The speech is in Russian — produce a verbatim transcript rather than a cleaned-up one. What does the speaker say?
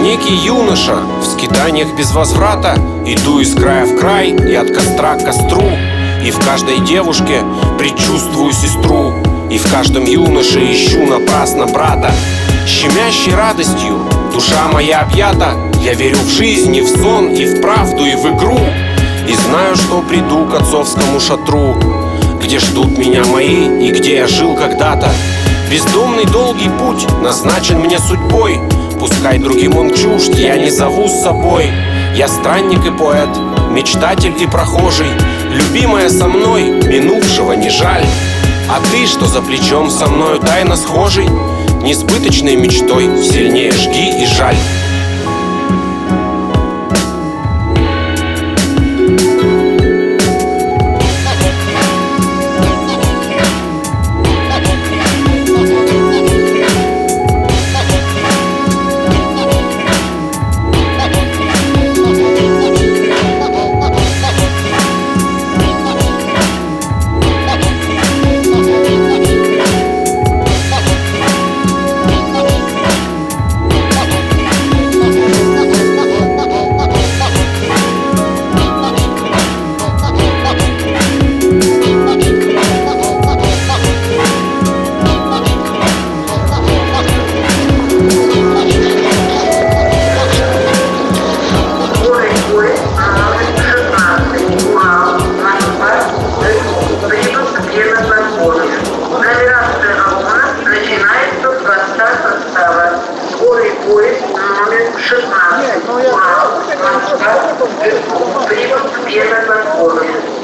некий юноша в скитаниях без возврата. Иду из края в край и от костра к костру, и в каждой девушке предчувствую сестру, и в каждом юноше ищу напрасно брата. Щемящей радостью душа моя объята. Я верю в жизнь и в сон, и в правду, и в игру. И знаю, что приду к отцовскому шатру, где ждут меня мои и где я жил когда-то. Бездомный долгий путь назначен мне судьбой. Пускай другим он чужд, я не зову с собой. Я странник и поэт, мечтатель и прохожий. Любимая со мной, минувшего не жаль. А ты, что за плечом со мною тайно схожий, несбыточной мечтой сильнее жги и жаль. Поезд номер шестнадцать. Прибыл к первой платформе.